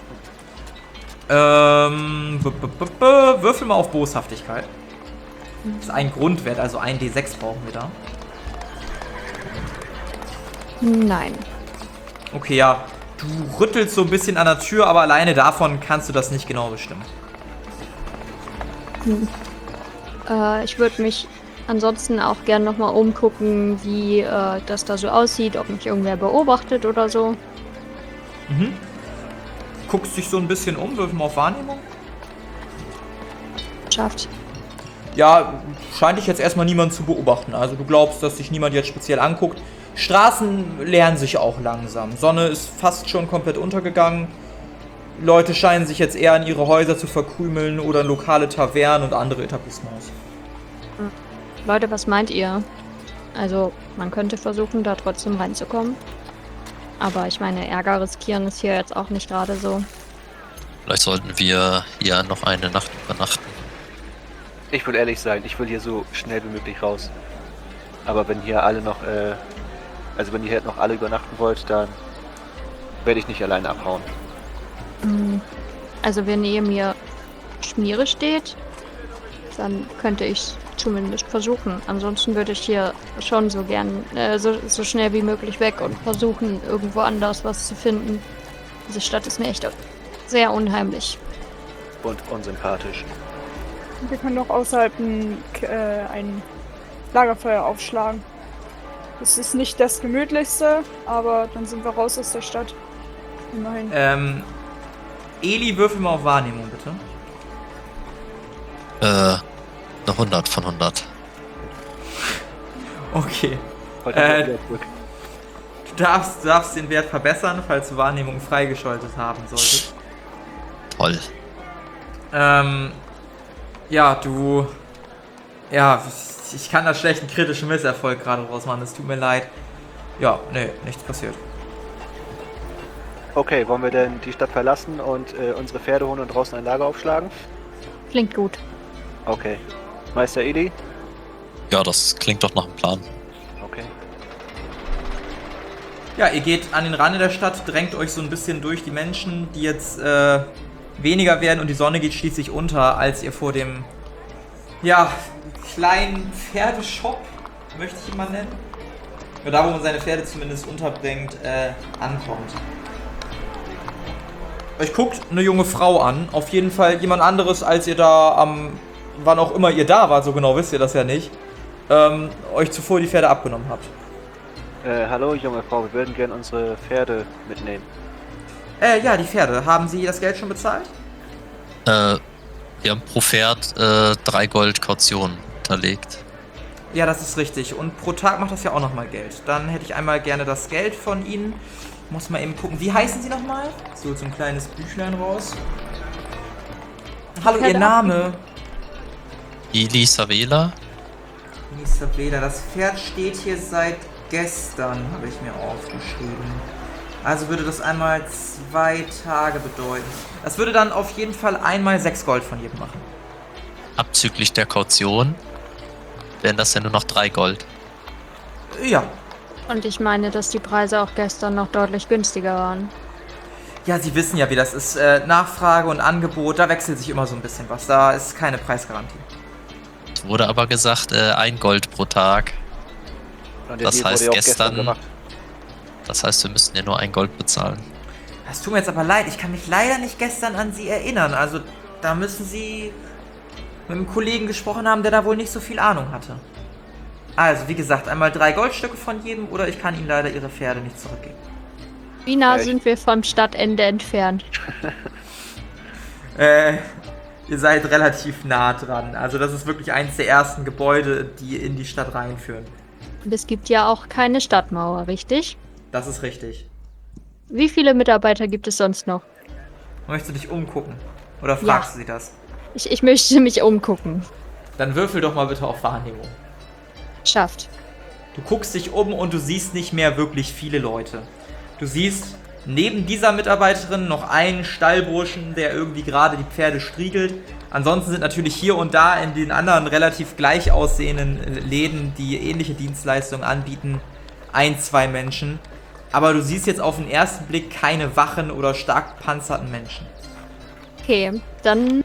Ähm, b -b -b -b würfel mal auf Boshaftigkeit. Das ist ein Grundwert, also ein D sechs brauchen wir da. Nein. Okay, ja, du rüttelst so ein bisschen an der Tür, aber alleine davon kannst du das nicht genau bestimmen. Äh, ich würde mich ansonsten auch gern nochmal umgucken, wie äh, das da so aussieht, ob mich irgendwer beobachtet oder so. Mhm. Guckst dich so ein bisschen um, würfel mal auf Wahrnehmung. Schafft. Ja, scheint dich jetzt erstmal niemand zu beobachten. Also du glaubst, dass sich niemand jetzt speziell anguckt. Straßen leeren sich auch langsam. Sonne ist fast schon komplett untergegangen. Leute scheinen sich jetzt eher in ihre Häuser zu verkrümeln oder in lokale Tavernen und andere Etablissements. Leute, was meint ihr? Also, man könnte versuchen, da trotzdem reinzukommen. Aber ich meine, Ärger riskieren ist hier jetzt auch nicht gerade so. Vielleicht sollten wir hier noch eine Nacht übernachten. Ich will ehrlich sein, ich will hier so schnell wie möglich raus. Aber wenn hier alle noch, äh, also wenn ihr hier noch alle übernachten wollt, dann werde ich nicht alleine abhauen. Hm, Also wenn neben mir Schmiere steht, dann könnte ich zumindest versuchen. Ansonsten würde ich hier schon so gern, äh, so, so schnell wie möglich weg und versuchen, irgendwo anders was zu finden. Diese Stadt ist mir echt sehr unheimlich. Und unsympathisch. Wir können doch außerhalb ein, äh, ein Lagerfeuer aufschlagen. Das ist nicht das gemütlichste, aber dann sind wir raus aus der Stadt. Immerhin. Ähm, Eli, würfel mal auf Wahrnehmung, bitte. Äh, eine hundert von hundert. Okay. Heute Äh, wieder zurück. Du darfst, du darfst den Wert verbessern, falls du Wahrnehmung freigeschaltet haben solltest. Toll. Ähm, ja, du... Ja, ich kann da schlecht einen kritischen Misserfolg gerade draus machen, es tut mir leid. Ja, nee, nichts passiert. Okay, wollen wir denn die Stadt verlassen und äh, unsere Pferde holen und draußen ein Lager aufschlagen? Klingt gut. Okay. Meister Eli? Ja, das klingt doch nach einem Plan. Okay. Ja, ihr geht an den Rand der Stadt, drängt euch so ein bisschen durch die Menschen, die jetzt äh, weniger werden und die Sonne geht schließlich unter, als ihr vor dem, ja, kleinen Pferdeshop, möchte ich ihn mal nennen, oder da, wo man seine Pferde zumindest unterbringt, äh, ankommt. Euch guckt eine junge Frau an, auf jeden Fall jemand anderes, als ihr da am, wann auch immer ihr da wart, so genau wisst ihr das ja nicht, ähm, euch zuvor die Pferde abgenommen habt. Äh, hallo junge Frau, wir würden gerne unsere Pferde mitnehmen. Äh, ja, die Pferde. Haben Sie das Geld schon bezahlt? Äh, wir haben pro Pferd äh, drei Gold Kaution hinterlegt. Ja, das ist richtig. Und pro Tag macht das ja auch nochmal Geld. Dann hätte ich einmal gerne das Geld von Ihnen. Muss mal eben gucken. Wie heißen Sie nochmal? So, so ein kleines Büchlein raus. Hallo, Ihr Name? Eli Savela. Isabella, das Pferd steht hier seit gestern, habe ich mir aufgeschrieben. Also würde das einmal zwei Tage bedeuten. Das würde dann auf jeden Fall einmal sechs Gold von jedem machen. Abzüglich der Kaution wären das ja nur noch drei Gold. Ja. Und ich meine, dass die Preise auch gestern noch deutlich günstiger waren. Ja, Sie wissen ja, wie das ist. Äh, Nachfrage und Angebot, da wechselt sich immer so ein bisschen was. Da ist keine Preisgarantie. Es wurde aber gesagt, äh, ein Gold pro Tag. Und der Das Deal heißt wurde ja auch gestern- gemacht. Das heißt, wir müssten ja nur ein Gold bezahlen. Das tut mir jetzt aber leid. Ich kann mich leider nicht gestern an Sie erinnern. Also, da müssen Sie mit einem Kollegen gesprochen haben, der da wohl nicht so viel Ahnung hatte. Also, wie gesagt, einmal drei Goldstücke von jedem oder ich kann Ihnen leider Ihre Pferde nicht zurückgeben. Wie nah Ja, ich- sind wir vom Stadtende entfernt? Äh, ihr seid relativ nah dran. Also, das ist wirklich eins der ersten Gebäude, die in die Stadt reinführen. Und es gibt ja auch keine Stadtmauer, richtig? Das ist richtig. Wie viele Mitarbeiter gibt es sonst noch? Möchtest du dich umgucken? Oder fragst du sie das? Ich, ich möchte mich umgucken. Dann würfel doch mal bitte auf Wahrnehmung. Schafft. Du guckst dich um und du siehst nicht mehr wirklich viele Leute. Du siehst neben dieser Mitarbeiterin noch einen Stallburschen, der irgendwie gerade die Pferde striegelt. Ansonsten sind natürlich hier und da in den anderen relativ gleich aussehenden Läden, die ähnliche Dienstleistungen anbieten, ein, zwei Menschen. Aber du siehst jetzt auf den ersten Blick keine wachen oder stark gepanzerten Menschen. Okay, dann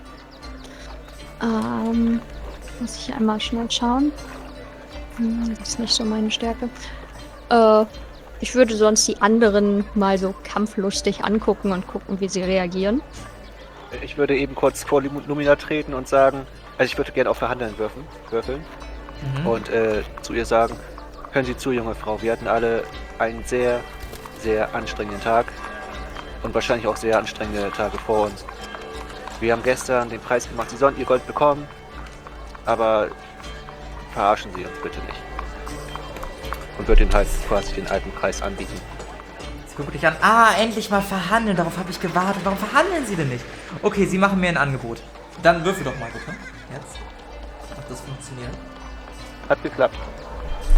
ähm, muss ich einmal schnell schauen. Hm, das ist nicht so meine Stärke. Äh, ich würde sonst die anderen mal so kampflustig angucken und gucken, wie sie reagieren. Ich würde eben kurz vor Lum- Lumina treten und sagen, also ich würde gerne auf Verhandeln würfeln, würfeln Mhm. und äh, zu ihr sagen, hören Sie zu, junge Frau, wir hatten alle einen sehr, sehr anstrengenden Tag und wahrscheinlich auch sehr anstrengende Tage vor uns. Wir haben gestern den Preis gemacht, Sie sollen Ihr Gold bekommen, aber verarschen Sie uns bitte nicht. Und würde Ihnen halt quasi den alten Preis anbieten. Jetzt guck dich an. Ah, endlich mal verhandeln. Darauf habe ich gewartet. Warum verhandeln Sie denn nicht? Okay, Sie machen mir ein Angebot. Dann würfel doch mal bitte. Jetzt. Ob das funktioniert. Hat geklappt.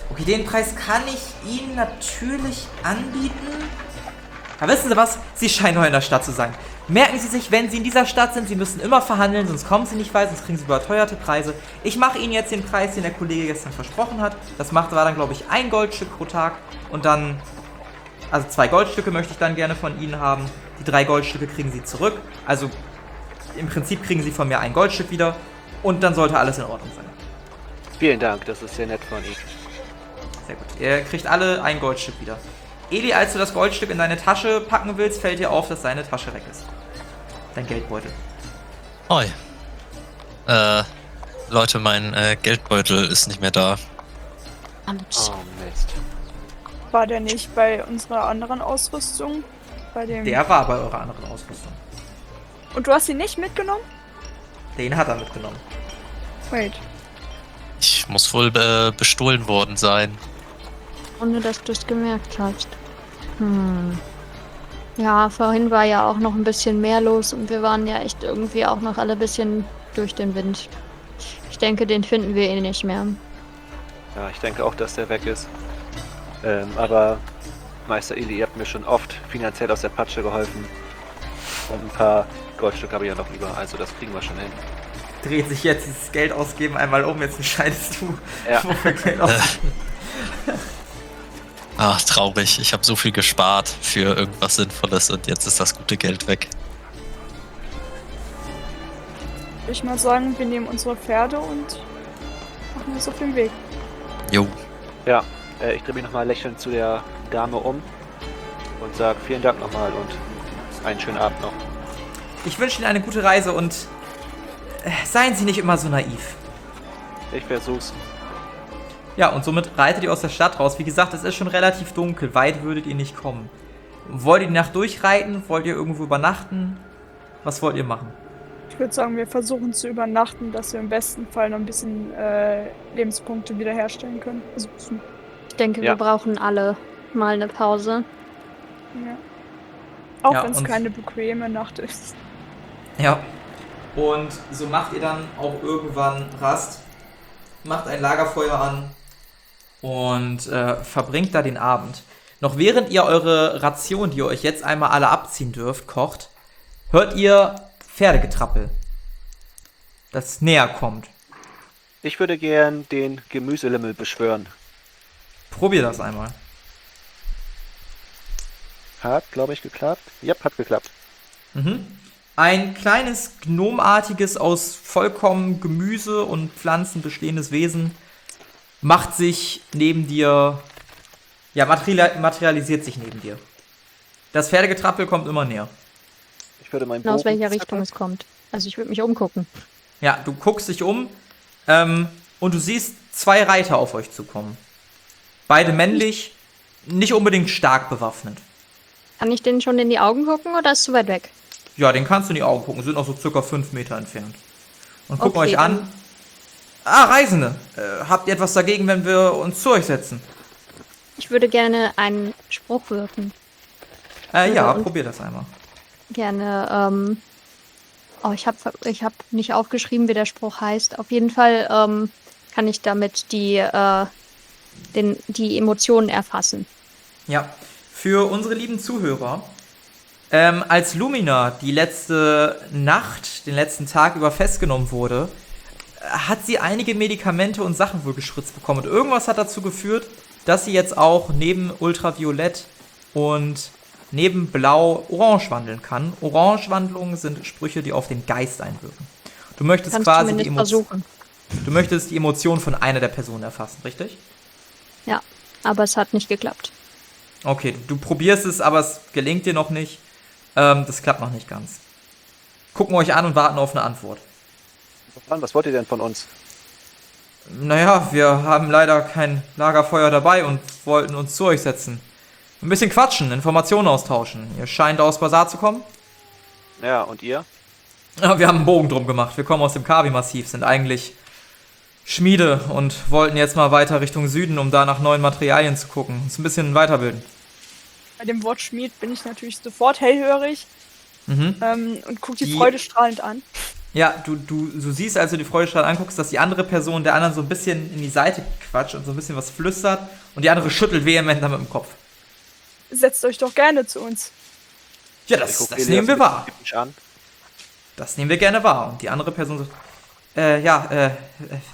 Okay, den Preis kann ich Ihnen natürlich anbieten. Aber wissen Sie was? Sie scheinen neu in der Stadt zu sein. Merken Sie sich, wenn Sie in dieser Stadt sind, Sie müssen immer verhandeln, sonst kommen Sie nicht weit, sonst kriegen Sie überteuerte Preise. Ich mache Ihnen jetzt den Preis, den der Kollege gestern versprochen hat. Das macht war dann, glaube ich, ein Goldstück pro Tag. Und dann, also zwei Goldstücke möchte ich dann gerne von Ihnen haben. Die drei Goldstücke kriegen Sie zurück. Also im Prinzip kriegen Sie von mir ein Goldstück wieder. Und dann sollte alles in Ordnung sein. Vielen Dank, das ist sehr nett von Ihnen. Sehr gut. Ihr kriegt alle ein Goldstück wieder. Eli, als du das Goldstück in deine Tasche packen willst, fällt dir auf, dass deine Tasche weg ist. Dein Geldbeutel. Oi. Äh, Leute, mein äh, Geldbeutel ist nicht mehr da. Verdammt. Oh Mist. War der nicht bei unserer anderen Ausrüstung? Bei dem. Der war bei eurer anderen Ausrüstung. Und du hast ihn nicht mitgenommen? Den hat er mitgenommen. Wait. Ich muss wohl äh, bestohlen worden sein. Ohne dass du es gemerkt hast. Hm. Ja, vorhin war ja auch noch ein bisschen mehr los und wir waren ja echt irgendwie auch noch alle ein bisschen durch den Wind. Ich denke, den finden wir eh nicht mehr. Ja, ich denke auch, dass der weg ist. Ähm, aber Meister Eli, ihr habt mir schon oft finanziell aus der Patsche geholfen. Und ein paar Goldstücke habe ich ja noch über, also das kriegen wir schon hin. Dreht sich jetzt dieses Geld ausgeben einmal um, jetzt entscheidest du, Ja. wofür Geld ausgeben. Ach, traurig. Ich habe so viel gespart für irgendwas Sinnvolles und jetzt ist das gute Geld weg. Würde ich mal sagen, wir nehmen unsere Pferde und machen uns auf den Weg. Jo. Ja, äh, ich drehe mich nochmal lächelnd zu der Dame um und sage vielen Dank nochmal und einen schönen Abend noch. Ich wünsche Ihnen eine gute Reise und äh, seien Sie nicht immer so naiv. Ich versuch's. Ja, und somit reitet ihr aus der Stadt raus. Wie gesagt, es ist schon relativ dunkel. Weit würdet ihr nicht kommen. Wollt ihr die Nacht durchreiten? Wollt ihr irgendwo übernachten? Was wollt ihr machen? Ich würde sagen, wir versuchen zu übernachten, dass wir im besten Fall noch ein bisschen äh, Lebenspunkte wiederherstellen können. Also, Ich denke, Ja. wir brauchen alle mal eine Pause. ja. Auch Ja, wenn es und- keine bequeme Nacht ist. Ja. Und so macht ihr dann auch irgendwann Rast. Macht ein Lagerfeuer an. Und äh, verbringt da den Abend. Noch während ihr eure Ration, die ihr euch jetzt einmal alle abziehen dürft, kocht, hört ihr Pferdegetrappel, das näher kommt. Ich würde gern den Gemüselimmel beschwören. Probier das einmal. Hat, glaube ich, geklappt. Ja, hat geklappt. Mhm. Ein kleines, gnomartiges, aus vollkommen Gemüse und Pflanzen bestehendes Wesen macht sich neben dir, ja, material, materialisiert sich neben dir. Das Pferdegetrappel kommt immer näher. Ich würde meinen Und aus Bogen welcher Richtung zacken. es kommt. Also ich würde mich umgucken. Ja, du guckst dich um ähm, und du siehst zwei Reiter auf euch zukommen. Beide männlich, nicht unbedingt stark bewaffnet. Kann ich denen schon in die Augen gucken oder ist es zu weit weg? Ja, den kannst du in die Augen gucken, sind noch so circa fünf Meter entfernt. Und gucken Okay, euch an. dann- Ah, Reisende, äh, habt ihr etwas dagegen, wenn wir uns zu euch setzen? Ich würde gerne einen Spruch wirken. Äh, ja, Ja, und- probier das einmal. Gerne, ähm... Oh, ich habe ich hab nicht aufgeschrieben, wie der Spruch heißt. Auf jeden Fall ähm, kann ich damit die, äh, den, die Emotionen erfassen. Ja, für unsere lieben Zuhörer, ähm, als Lumina die letzte Nacht, den letzten Tag über festgenommen wurde, äh, hat sie einige Medikamente und Sachen wohl gespritzt bekommen. Und irgendwas hat dazu geführt, dass sie jetzt auch neben Ultraviolett und neben Blau Orange wandeln kann. Orange-Wandlungen sind Sprüche, die auf den Geist einwirken. Du möchtest Kannst quasi die zumindest Emotion, versuchen. du möchtest die Emotion von einer der Personen erfassen, richtig? Ja, aber es hat nicht geklappt. Okay, du probierst es, aber es gelingt dir noch nicht. Ähm, das klappt noch nicht ganz. Gucken wir euch an und warten auf eine Antwort. Mann, was wollt ihr denn von uns? Naja, wir haben leider kein Lagerfeuer dabei und wollten uns zu euch setzen. Ein bisschen quatschen, Informationen austauschen. Ihr scheint aus Basar zu kommen. Ja, und ihr? Ja, wir haben einen Bogen drum gemacht. Wir kommen aus dem Kavi-Massiv, sind eigentlich Schmiede und wollten jetzt mal weiter Richtung Süden, um da nach neuen Materialien zu gucken. Uns ein bisschen weiterbilden. Bei dem Wort Schmied bin ich natürlich sofort hellhörig Mhm. ähm, und gucke die, Die- Freude strahlend an. Ja, du, du, du siehst, als du die Freudestrahl anguckst, dass die andere Person der anderen so ein bisschen in die Seite quatscht und so ein bisschen was flüstert und die andere schüttelt vehement mit dem Kopf. Setzt euch doch gerne zu uns. Ja, Ich das, guck das Elias nehmen wir ein bisschen wahr. skeptisch an. Das nehmen wir gerne wahr. Und die andere Person sagt, äh, ja, äh, äh,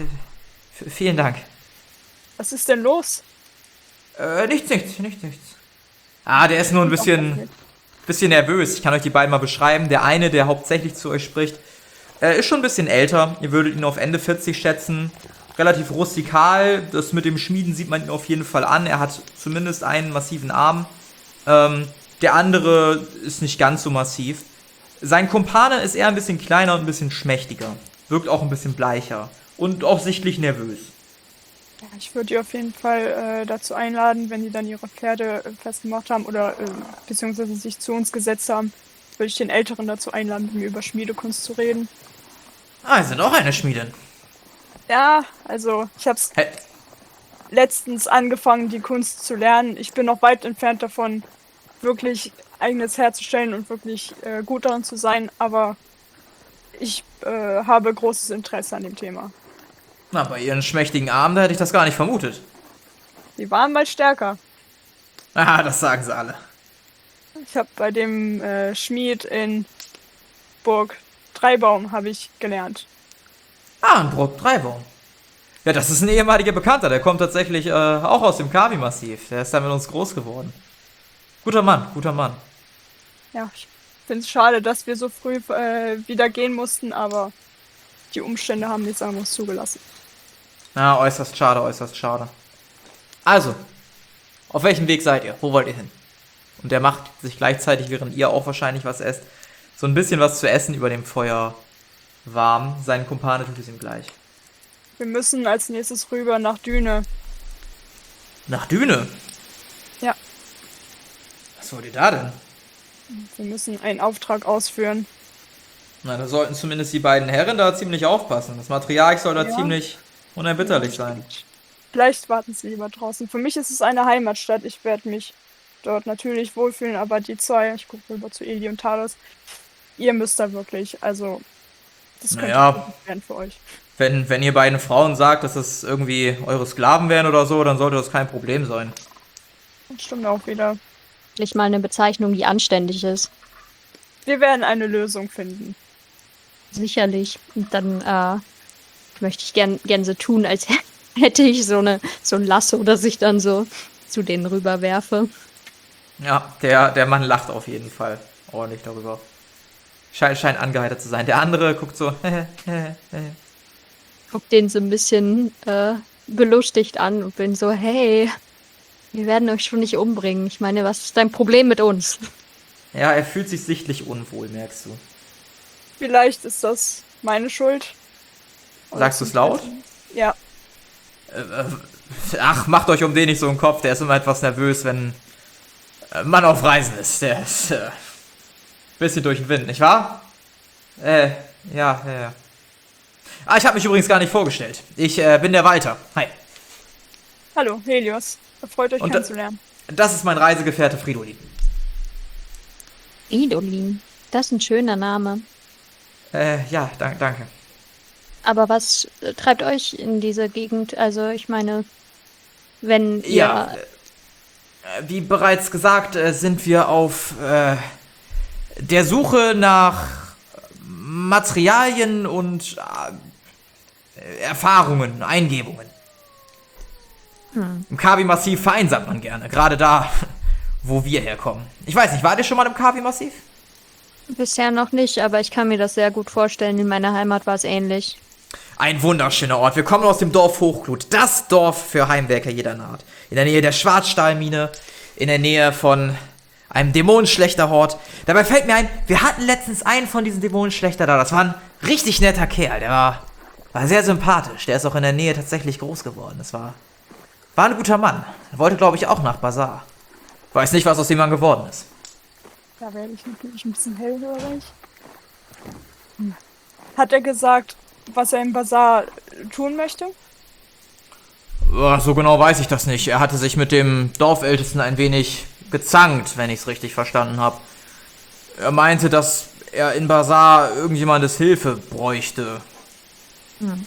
v- vielen Dank. Was ist denn los? Äh, nichts, nichts, nichts, nichts. Ah, der ist nur ein bisschen, bisschen nervös. Ich kann euch die beiden mal beschreiben. Der eine, der hauptsächlich zu euch spricht, äh, ist schon ein bisschen älter. Ihr würdet ihn auf Ende vierzig schätzen. Relativ rustikal. Das mit dem Schmieden sieht man ihn auf jeden Fall an. Er hat zumindest einen massiven Arm. Ähm, der andere ist nicht ganz so massiv. Sein Kumpane ist eher ein bisschen kleiner und ein bisschen schmächtiger. Wirkt auch ein bisschen bleicher. Und auch sichtlich nervös. Ja, ich würde die auf jeden Fall äh, dazu einladen, wenn die dann ihre Pferde äh, festgemacht haben oder äh, beziehungsweise sich zu uns gesetzt haben, würde ich den Älteren dazu einladen, mit mir über Schmiedekunst zu reden. Ah, Sie sind auch eine Schmiedin. Ja, also ich habe es Hä? letztens angefangen, die Kunst zu lernen. Ich bin noch weit entfernt davon, wirklich eigenes herzustellen und wirklich äh, gut daran zu sein, aber ich äh, habe großes Interesse an dem Thema. Na, bei Ihren schmächtigen Armen, da hätte ich das gar nicht vermutet. Die waren mal stärker. Ah, das sagen sie alle. Ich habe bei dem äh, Schmied in Burg Dreibaum habe ich gelernt. Ah, ein Brock Dreibaum. Ja, das ist ein ehemaliger Bekannter. Der kommt tatsächlich äh, auch aus dem Kavi-Massiv. Der ist da mit uns groß geworden. Guter Mann, guter Mann. Ja, ich finde es schade, dass wir so früh äh, wieder gehen mussten, aber die Umstände haben nichts anderes zugelassen. Ja, äußerst schade, äußerst schade. Also, auf welchem Weg seid ihr? Wo wollt ihr hin? Und der macht sich gleichzeitig, während ihr auch wahrscheinlich was esst, so ein bisschen was zu essen über dem Feuer warm. Sein Kumpane tut es ihm gleich. Wir müssen als nächstes rüber nach Düne. Nach Düne? Ja. Was wollt ihr da denn? Wir müssen einen Auftrag ausführen. Na, da sollten zumindest die beiden Herren da ziemlich aufpassen. Das Material soll da Ja. ziemlich unerbitterlich sein. Vielleicht warten sie lieber draußen. Für mich ist es eine Heimatstadt. Ich werde mich dort natürlich wohlfühlen, aber die zwei, ich gucke rüber zu Eli und Talos, ihr müsst da wirklich, also das könnte Naja. gut werden für euch. Wenn, wenn ihr beiden Frauen sagt, dass es irgendwie eure Sklaven wären oder so, dann sollte das kein Problem sein. Das stimmt auch wieder. Endlich mal eine Bezeichnung, die anständig ist. Wir werden eine Lösung finden. Sicherlich. Und dann äh, möchte ich gern, gern so tun, als hätte ich so, eine, so ein Lasso, das ich dann so zu denen rüberwerfe. Ja, der, der Mann lacht auf jeden Fall ordentlich darüber. Scheint, scheint angeheitert zu sein. Der andere guckt so, Guck den so ein bisschen äh, belustigt an und bin so, hey, wir werden euch schon nicht umbringen. Ich meine, was ist dein Problem mit uns? Ja, er fühlt sich sichtlich unwohl, merkst du. Vielleicht ist das meine Schuld. Oder Sagst du es laut? Ja. Äh, äh, ach, macht euch um den nicht so einen Kopf. Der ist immer etwas nervös, wenn äh, man auf Reisen ist. Der ist äh, bisschen durch den Wind, nicht wahr? Äh, ja, ja, ja. Ah, ich habe mich übrigens gar nicht vorgestellt. Ich äh, bin der Walter. Hi. Hallo, Helios. Freut euch Und da- kennenzulernen. Das ist mein Reisegefährte Fridolin. Idolin, das ist ein schöner Name. Äh, ja, danke, danke. Aber was äh, treibt euch in diese Gegend? Also, ich meine, wenn ihr... Ja, äh, wie bereits gesagt, äh, sind wir auf äh, der Suche nach Materialien und äh, Erfahrungen, Eingebungen. Hm. Im Kavi-Massiv vereinsamt man gerne, gerade da, wo wir herkommen. Ich weiß nicht, wart ihr schon mal im Kavi-Massiv? Bisher noch nicht, aber ich kann mir das sehr gut vorstellen. In meiner Heimat war es ähnlich. Ein wunderschöner Ort. Wir kommen aus dem Dorf Hochglut. Das Dorf für Heimwerker jeder Art. In der Nähe der Schwarzstahlmine. In der Nähe von einem Dämonenschlechterhort. Dabei fällt mir ein, wir hatten letztens einen von diesen Dämonenschlechter da. Das war ein richtig netter Kerl. Der war, war sehr sympathisch. Der ist auch in der Nähe tatsächlich groß geworden. Das war, war ein guter Mann. Er wollte, glaube ich, auch nach Bazar. Weiß nicht, was aus dem Mann geworden ist. Da werde ich natürlich ein bisschen hellhörig. Hm. Hat er gesagt, was er im Bazar tun möchte? Ja, so genau weiß ich das nicht. Er hatte sich mit dem Dorfältesten ein wenig gezankt, wenn ich es richtig verstanden habe. Er meinte, dass er in Bazar irgendjemandes Hilfe bräuchte. Hm.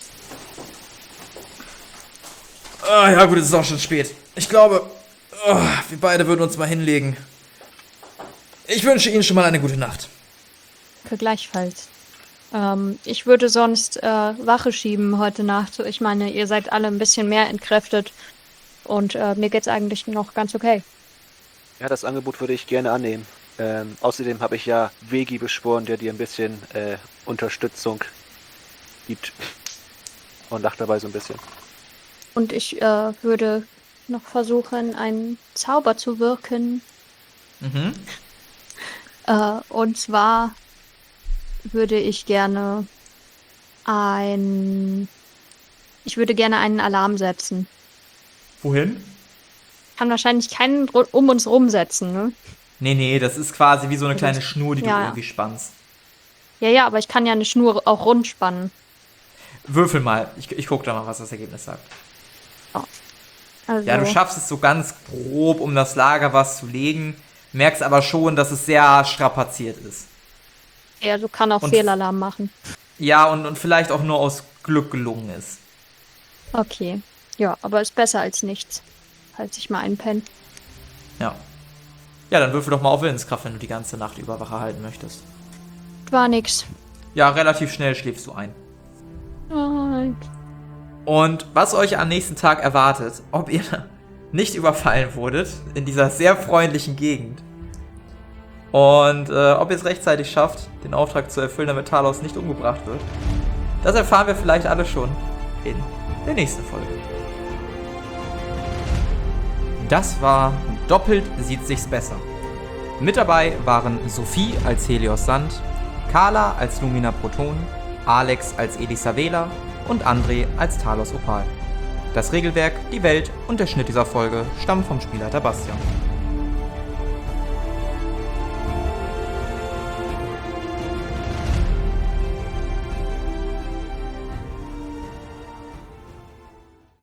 Ah, ja gut, es ist auch schon spät. Ich glaube, oh, wir beide würden uns mal hinlegen. Ich wünsche Ihnen schon mal eine gute Nacht. Für gleichfalls. Ähm, ich würde sonst äh, Wache schieben heute Nacht. Ich meine, ihr seid alle ein bisschen mehr entkräftet. Und äh, mir geht's eigentlich noch ganz okay. Ja, das Angebot würde ich gerne annehmen. Ähm, außerdem habe ich ja Vegi beschworen, der dir ein bisschen äh, Unterstützung gibt. Und lacht dabei so ein bisschen. Und ich äh, würde noch versuchen, einen Zauber zu wirken. Mhm. Äh, und zwar würde ich gerne ein... Ich würde gerne einen Alarm setzen. Wohin? Kann wahrscheinlich keinen ru- um uns rumsetzen, ne? Nee, nee, das ist quasi wie so eine kleine Schnur, die Ja, du ja. irgendwie spannst. Ja, ja, aber ich kann ja eine Schnur auch rund spannen. Würfel mal. Ich, ich guck da mal, was das Ergebnis sagt. Also, Ja, du schaffst es so ganz grob, um das Lager was zu legen, merkst aber schon, dass es sehr strapaziert ist. ja, du kann auch Und- Fehlalarm machen. Ja, und, und vielleicht auch nur aus Glück gelungen ist. Okay. Ja, aber ist besser als nichts. Falls ich mal einpenne. Ja. Ja, dann würfel doch mal auf Willenskraft, wenn du die ganze Nacht über Wache halten möchtest. War nix. Ja, relativ schnell schläfst du ein. Nein. Und was euch am nächsten Tag erwartet, ob ihr nicht überfallen wurdet in dieser sehr freundlichen Gegend und äh, ob ihr es rechtzeitig schafft, den Auftrag zu erfüllen, damit Talos nicht umgebracht wird, das erfahren wir vielleicht alle schon in der nächsten Folge. Das war Doppelt sieht sich's besser. Mit dabei waren Sophie als Helios Sand, Carla als Lumina Proton, Alex als Elisa Vela und André als Talos Opal. Das Regelwerk, die Welt und der Schnitt dieser Folge stammen vom Spielleiter Bastian.